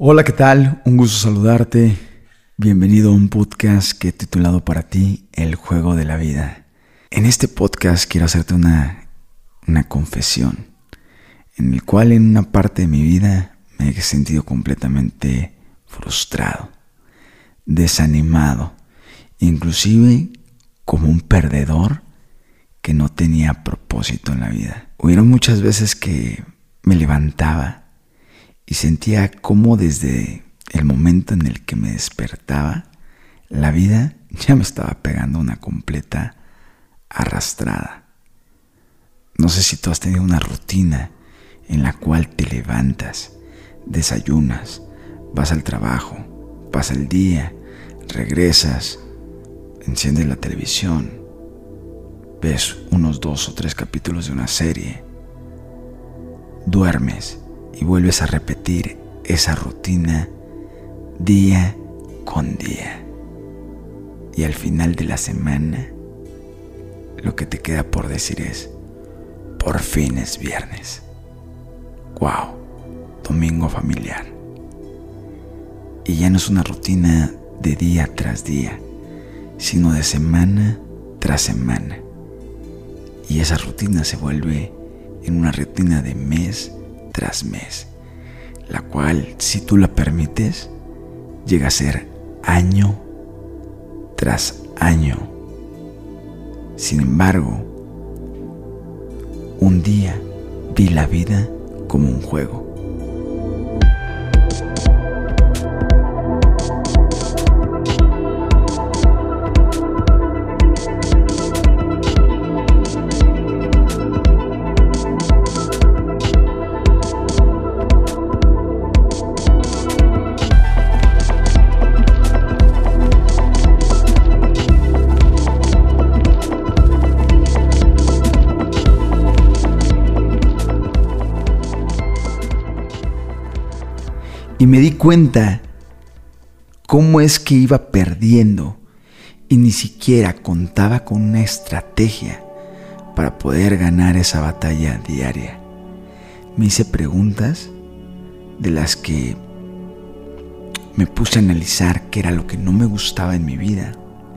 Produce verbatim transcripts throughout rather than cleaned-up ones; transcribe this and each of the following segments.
Hola, ¿qué tal? Un gusto saludarte. Bienvenido a un podcast que he titulado para ti El Juego de la Vida. En este podcast quiero hacerte una, una confesión, en el cual en una parte de mi vida me he sentido completamente frustrado, desanimado, inclusive como un perdedor que no tenía propósito en la vida. Hubieron muchas veces que me levantaba y sentía cómo desde el momento en el que me despertaba, la vida ya me estaba pegando una completa arrastrada. No sé si tú has tenido una rutina en la cual te levantas, desayunas, vas al trabajo, pasa el día, regresas, enciendes la televisión, ves unos dos o tres capítulos de una serie, duermes y vuelves a repetir esa rutina día con día. Y al final de la semana, lo que te queda por decir es: por fin es viernes. ¡Wow! Domingo familiar. Y ya no es una rutina de día tras día, sino de semana tras semana. Y esa rutina se vuelve en una rutina de mes tras mes, la cual, si tú la permites, llega a ser año tras año. Sin embargo, un día vi la vida como un juego. Y me di cuenta cómo es que iba perdiendo y ni siquiera contaba con una estrategia para poder ganar esa batalla diaria. Me hice preguntas de las que me puse a analizar qué era lo que no me gustaba en mi vida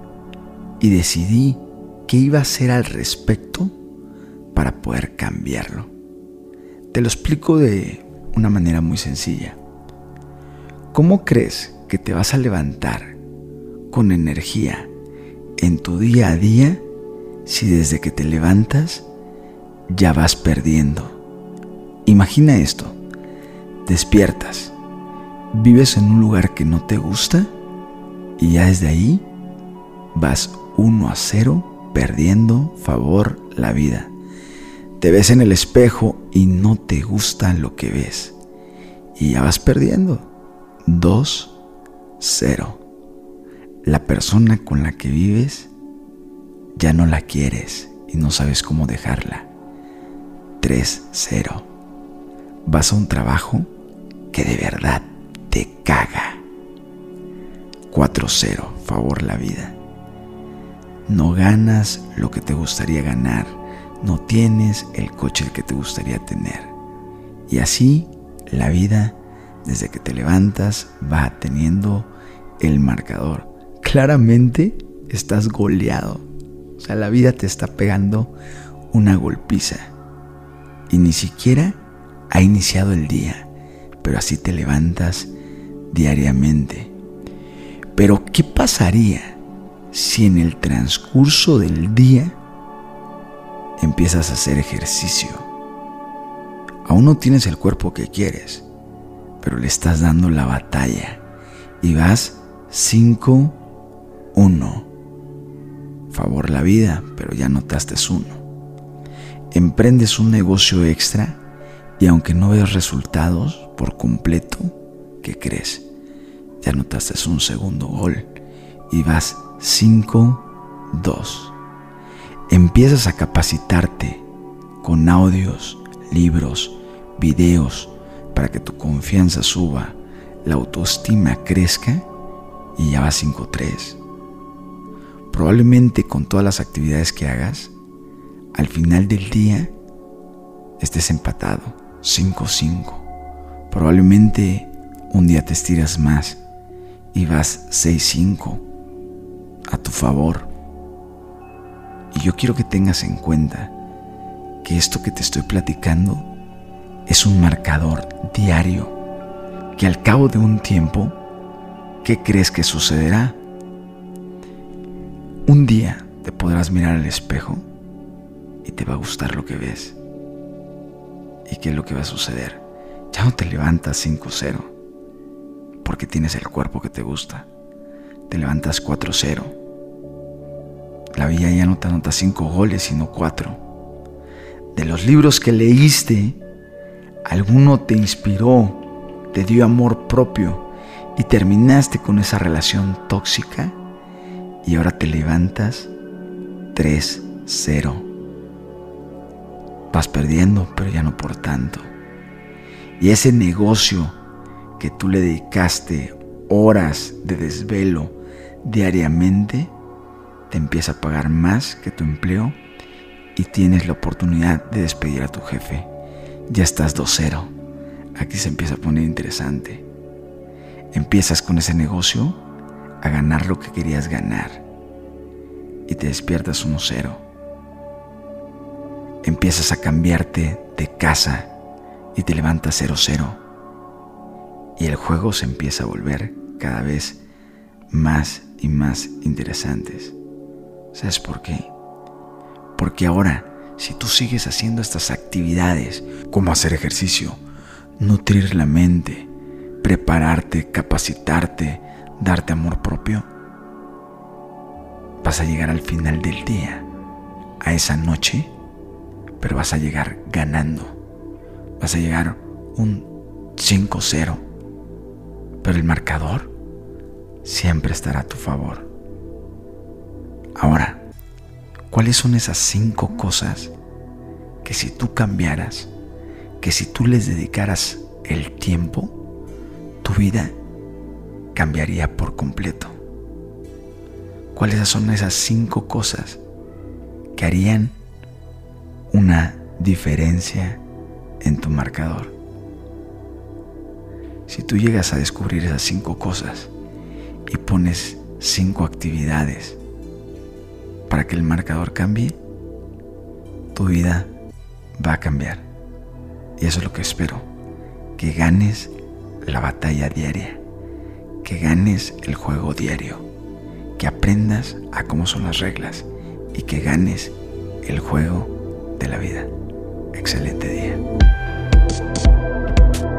y decidí qué iba a hacer al respecto para poder cambiarlo. Te lo explico de una manera muy sencilla. ¿Cómo crees que te vas a levantar con energía en tu día a día si desde que te levantas ya vas perdiendo? Imagina esto: despiertas, vives en un lugar que no te gusta y ya desde ahí vas uno a cero perdiendo favor la vida. Te ves en el espejo y no te gusta lo que ves y ya vas perdiendo. dos cero. La persona con la que vives ya no la quieres y no sabes cómo dejarla. tres cero. Vas a un trabajo que de verdad te caga. cuatro cero. Favor la vida. No ganas lo que te gustaría ganar. No tienes el coche que te gustaría tener. Y así la vida, desde que te levantas, va teniendo el marcador. Claramente estás goleado. O sea, la vida te está pegando una golpiza. Y ni siquiera ha iniciado el día, pero así te levantas diariamente. Pero ¿qué pasaría si en el transcurso del día empiezas a hacer ejercicio? Aún no tienes el cuerpo que quieres, pero le estás dando la batalla y vas cinco uno. Favor la vida, pero ya notaste uno. Emprendes un negocio extra y aunque no ves resultados por completo, ¿qué crees? Ya notaste un segundo gol y vas cinco dos. Empiezas a capacitarte con audios, libros, videos, para que tu confianza suba, la autoestima crezca y ya va cinco tres. Probablemente con todas las actividades que hagas, al final del día estés empatado, cinco cinco. Probablemente Un día te estiras más y vas seis cinco a tu favor. Y yo quiero que tengas en cuenta que esto que te estoy platicando es un marcador diario, que al cabo de un tiempo, ¿qué crees que sucederá? Un día te podrás mirar al espejo y te va a gustar lo que ves. ¿Y qué es lo que va a suceder? Ya no te levantas cinco cero porque tienes el cuerpo que te gusta. Te levantas cuatro cero. La vida ya no te anota cinco goles, sino cuatro. De los libros que leíste, alguno te inspiró, te dio amor propio y terminaste con esa relación tóxica y ahora te levantas tres cero. Vas perdiendo, pero ya no por tanto. Y ese negocio que tú le dedicaste horas de desvelo diariamente, te empieza a pagar más que tu empleo y tienes la oportunidad de despedir a tu jefe. Ya estás dos cero. Aquí se empieza a poner interesante. Empiezas con ese negocio a ganar lo que querías ganar y te despiertas uno cero. Empiezas a cambiarte de casa y te levantas cero cero. Y el juego se empieza a volver cada vez más y más interesantes. ¿Sabes por qué? Porque ahora, si tú sigues haciendo estas actividades, como hacer ejercicio, nutrir la mente, prepararte, capacitarte, darte amor propio, vas a llegar al final del día, a esa noche, pero vas a llegar ganando. Vas a llegar un cinco cero, pero el marcador siempre estará a tu favor. Ahora, ¿cuáles son esas cinco cosas que si tú cambiaras, que si tú les dedicaras el tiempo, tu vida cambiaría por completo? ¿Cuáles son esas cinco cosas que harían una diferencia en tu marcador? Si tú llegas a descubrir esas cinco cosas y pones cinco actividades para que el marcador cambie, tu vida va a cambiar. Y eso es lo que espero, que ganes la batalla diaria, que ganes el juego diario, que aprendas a cómo son las reglas y que ganes el juego de la vida. Excelente día.